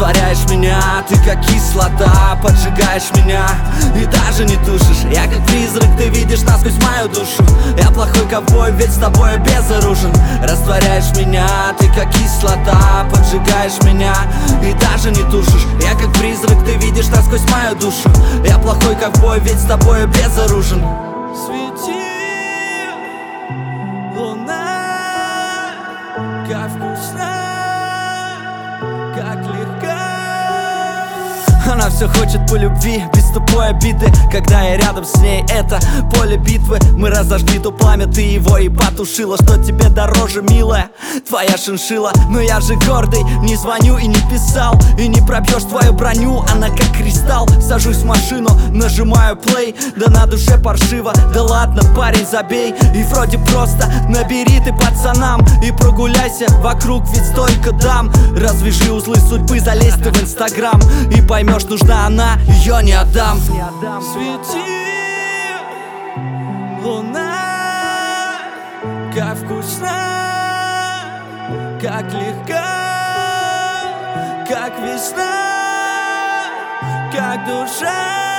Растворяешь меня, ты как кислота, поджигаешь меня и даже не тушишь. Я как призрак, ты видишь насквозь мою душу. Я плохой ковбой, ведь с тобой безоружен. Растворяешь меня, ты как кислота, поджигаешь меня и даже не тушишь. Я как призрак, ты видишь насквозь мою душу. Я плохой ковбой, ведь с тобой безоружен. Свети, луна, как вкусно, как легко. Она все хочет по любви, без тупой обиды. Когда я рядом с ней, это поле битвы. Мы разожгли то пламя, ты его и потушила. Что тебе дороже, милая, твоя шиншилла? Но я же гордый, не звоню и не писал. И не пробьешь твою броню, она как кристалл. Сажусь в машину, нажимаю плей. Да на душе паршиво, да ладно, парень, забей. И вроде просто, набери ты пацанам и прогуляйся вокруг, ведь столько дам. Развяжи узлы судьбы, залезь ты в Инстаграм и поймешь, нужна она, ее не отдам. Свети, луна, как вкусно, как легко, как весна, как душа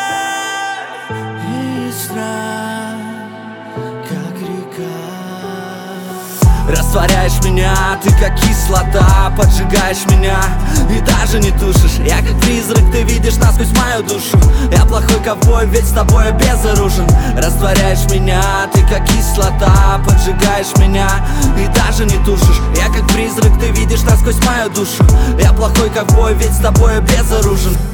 ясна, как река. Растворяешь меня, ты как кислота, поджигаешь меня и даже не тушишь. Я как призрак, ты видишь насквозь мою душу. Я плохой ковбой, ведь с тобой безоружен. Растворяешь меня, ты как кислота, поджигаешь меня и даже не тушишь. Я как призрак, ты видишь насквозь мою душу. Я плохой ковбой, ведь с тобой безоружен.